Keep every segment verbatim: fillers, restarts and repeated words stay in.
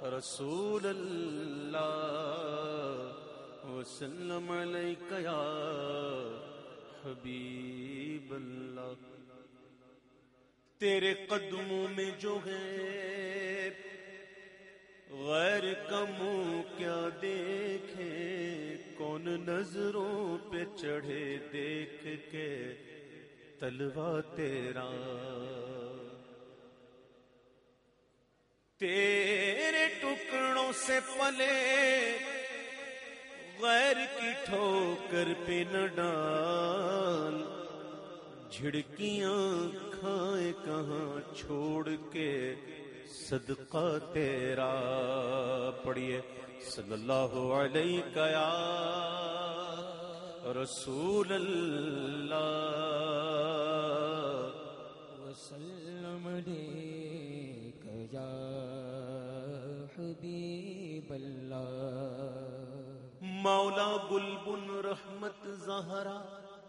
رسول اللہ وسلم علیک یا حبیب اللہ. تیرے قدموں میں جو ہے غیر کا منہ کیا دیکھے, کون نظروں پہ چڑھے دیکھ کے تلوا تیرا. تیرے ٹکڑوں سے پلے غیر کی ٹھوکر پہ نہ ڈال, جھڑکیاں کھائے کہاں چھوڑ کے صدقہ تیرا. پڑھیے صلی اللہ علیہ یا رسول اللہ وسلم علیک یا حبیب اللہ. مولا بلبل رحمت زہرا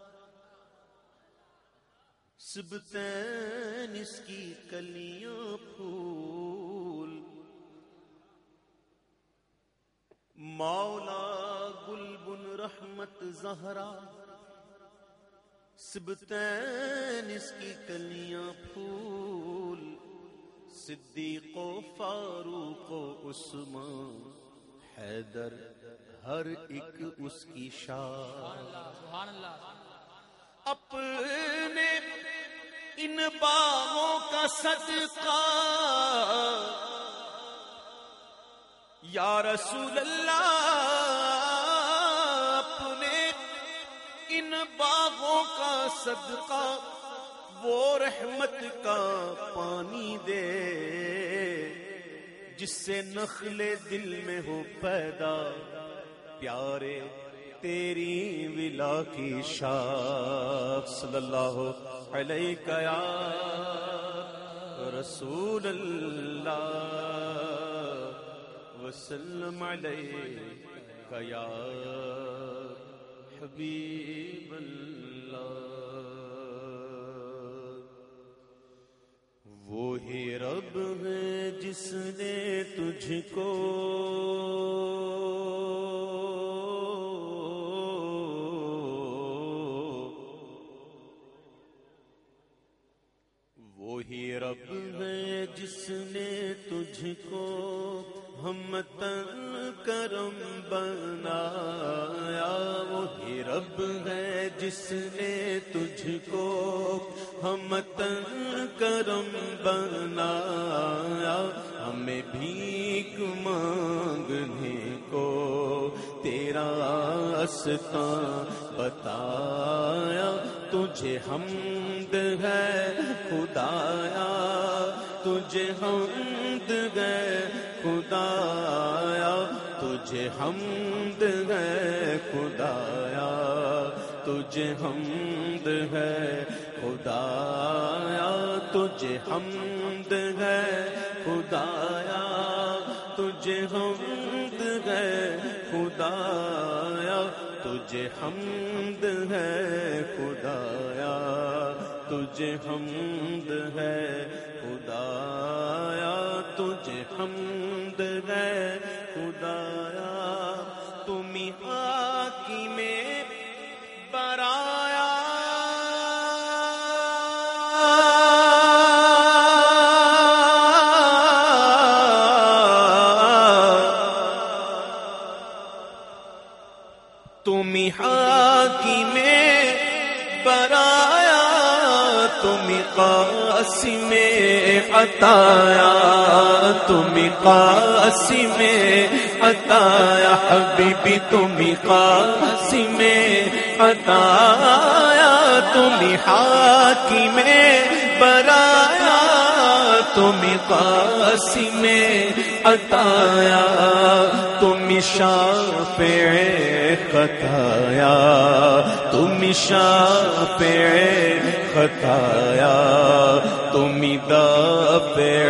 سبتین اس کی کلیاں پھول, مولا بلبل رحمت زہرا سبتین اس کی کلیاں پھول, صدیق و فاروق و عثمان حیدر ہر ایک اس کی شان. سبحان اللہ. اپنے ان باغوں کا صدقہ یا رسول اللہ, اپنے ان باغوں کا صدقہ وہ رحمت کا پانی دے, جس سے نخل دل میں ہو پیدا پیارے تیری ولا کی شاخ. صلی اللہ علیہ یا رسول اللہ وسلم علیہ یا حبیب اللہ. وہی رب ہے جس نے تجھ کو وہی رب ہے جس نے تجھ کو ہمتن کرم بنایا. وہی رب ہے جس نے تجھ کو ہمتن کرم بنایا. ہمیں بھیک مانگنے کو تیرا استاں بتایا. تجھے حمد ہے خدایا, تجھے حمد ہے خدایا, تجھے حمد ہے خدایا, تجھے حمد ہے خدایا, تجھے حمد ہے خدایا, تجھے حمد ہے خدایا, تجھے حمد ہے خدایا, تجھے حمد ہے خدایا, تجھے حمد ہے خدایا. تم حاکم برایا تم حاکم برایا, تم قاسم عطایا, تم قاسم عطایا, حبیبی تم قاسم عطایا, تم حاکم برایا, تم قاسم عطایا, تم شافع خطایا, تم شافع خطایا, تم دافع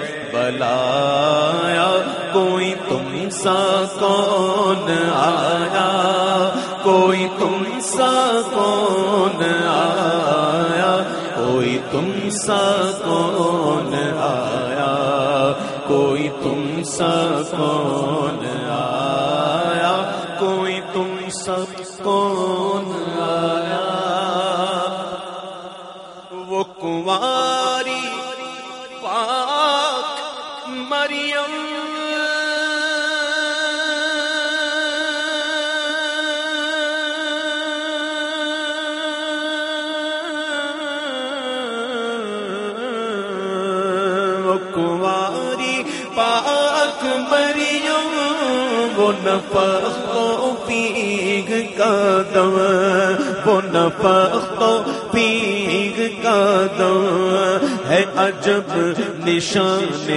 بلایا. کوئی تم سا کون آیا, کوئی تم سا کون آیا, کوئی تم سا کون آیا, کوئی کوئی تم سا کون آیا، کوئی تم سا کون آیا، وہ کنواری پاک مریم کنواری پاک مریم، وہ نفخ و پیغ کا دم، وہ نفخ و پیغ کا دم ہے، عجب نشان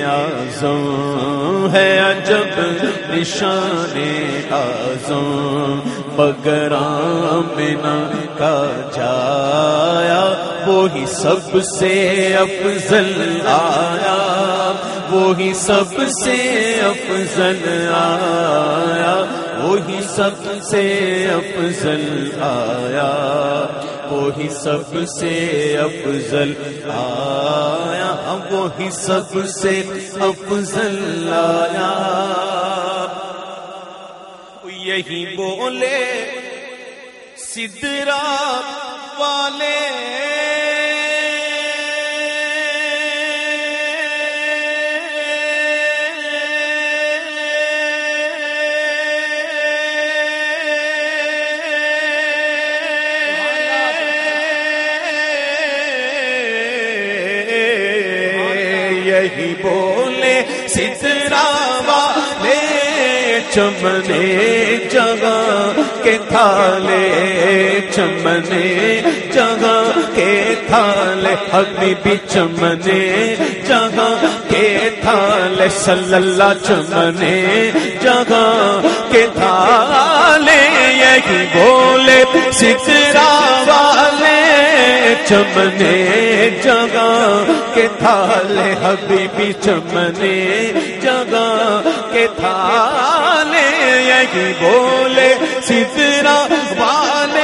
اعظم ہے، عجب نشان اعظم، مگر آمنہ کا جایا وہی سب سے افضل آیا، وہی سب سے افضل آیا، وہی سب سے افضل آیا، وہی سب سے افضل آیا، وہی سب سے افضل آیا۔ یہی بولے سدرا والے، یہی بولے سدرا والے، چمنے جگہ کے تھالے، چمنے جگہ کے تھالے، حبیبی چمنے جگہ کے تھالے، صلی اللہ چمنے جگہ کے تھالے، یہی بولے سدرا والے، چمنے جگہ کے تھالے، حبیبی چمنے جگہ کے تھالے، یہی بولے سدرا والے،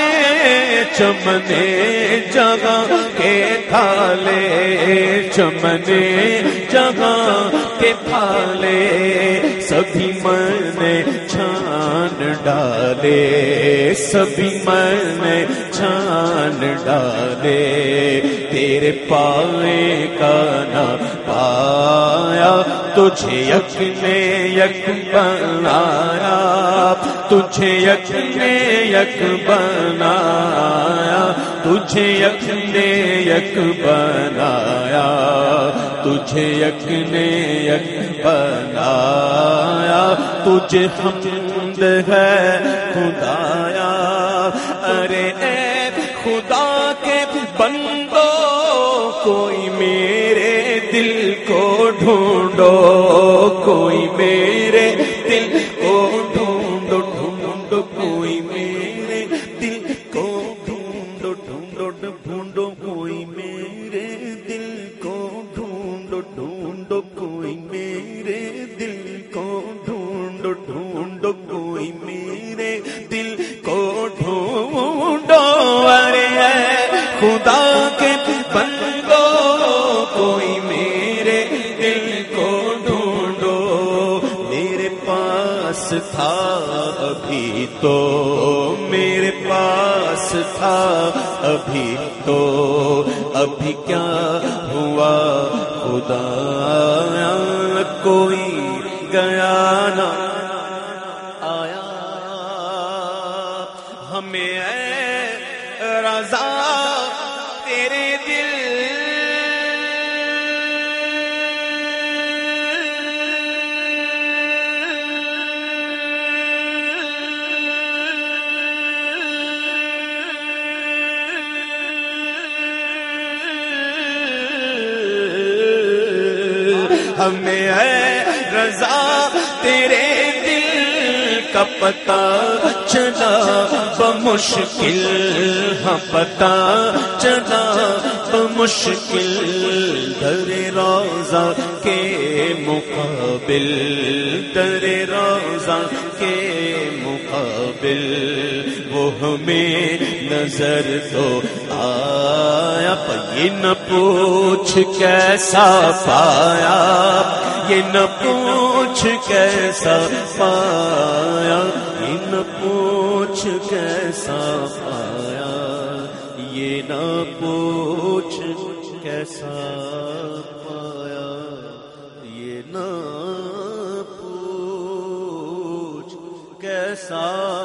چمنے جگہ کے تھالے، چمنے جگہ کے تھالے، سبھی من چھان ڈالے، سبھی من چھان ڈالے، تیرے پائے کا نہ پایا، تجھے یک نے یک بنایا، تجھے یک نے یک بنایا، تجھے یک نے یک بنایا، تجھے یک نے یک بنایا، تجھے حمد ہے خدایا، ارے اے خدا کے بندو کوئی میرے دل کو ڈھونڈو، کوئی میرے دل کو ڈھونڈو، ڈھونڈو کوئی میرے دل کو ڈھونڈو، ڈھونڈو ڈھونڈو کوئی میرے دل کو ڈھونڈو، ڈھونڈو کوئی میرے دل کو ڈھونڈو، ڈھونڈو کوئی میرے دل کو ڈھونڈو، ارے خدا کے بندو کوئی میرے دل کو ڈھونڈو، میرے پاس تھا ابھی تو، میرے پاس تھا ابھی تو، ابھی کیا ہوا خدا کوئی گیا نہ آیا، ہمیں اے رضا تیرے دل ہمیں اے رضا تیرے دل کا پتہ چلا بمشکل، ہاں پتہ چلا بمشکل، در روضہ کے مقابل، در روضہ کے مقابل، وہ کو ہمیں نظر تو آیا، یہ نہ پوچھ کیسا پایا، یہ نہ پوچھ کیسا پایا، یہ نہ پوچھ کیسا پایا، یہ نہ پوچھ کیسا پایا، یہ نہ پوچھ کیسا